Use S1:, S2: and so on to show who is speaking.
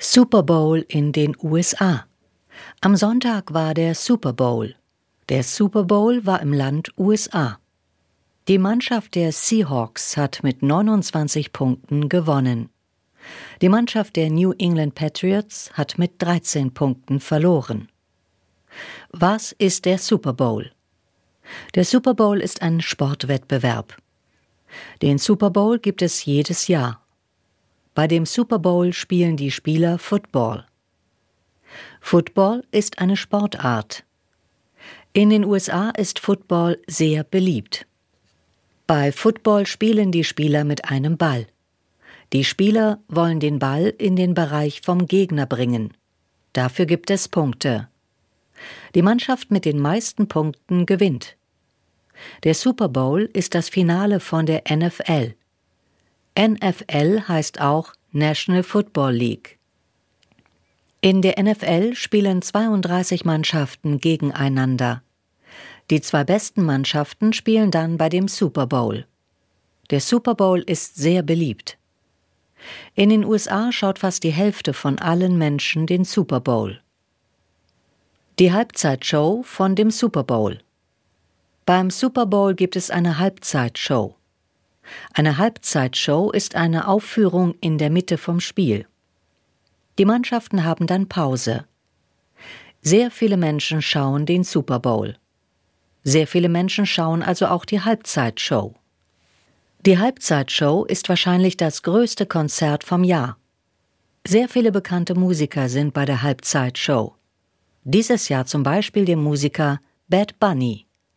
S1: Super Bowl in den USA. Am Sonntag war der Super Bowl. Der Super Bowl war im Land USA. Die Mannschaft der Seahawks hat mit 29 Punkten gewonnen. Die Mannschaft der New England Patriots hat mit 13 Punkten verloren. Was ist der Super Bowl? Der Super Bowl ist ein Sportwettbewerb. Den Super Bowl gibt es jedes Jahr. Bei dem Super Bowl spielen die Spieler Football. Football ist eine Sportart. In den USA ist Football sehr beliebt. Bei Football spielen die Spieler mit einem Ball. Die Spieler wollen den Ball in den Bereich vom Gegner bringen. Dafür gibt es Punkte. Die Mannschaft mit den meisten Punkten gewinnt. Der Super Bowl ist das Finale von der NFL. NFL heißt auch National Football League. In der NFL spielen 32 Mannschaften gegeneinander. Die 2 besten Mannschaften spielen dann bei dem Super Bowl. Der Super Bowl ist sehr beliebt. In den USA schaut fast die Hälfte von allen Menschen den Super Bowl. Die Halbzeitshow von dem Super Bowl. Beim Super Bowl gibt es eine Halbzeitshow. Eine Halbzeitshow ist eine Aufführung in der Mitte vom Spiel. Die Mannschaften haben dann Pause. Sehr viele Menschen schauen den Super Bowl. Sehr viele Menschen schauen also auch die Halbzeitshow. Die Halbzeitshow ist wahrscheinlich das größte Konzert vom Jahr. Sehr viele bekannte Musiker sind bei der Halbzeitshow. Dieses Jahr zum Beispiel der Musiker Bad Bunny.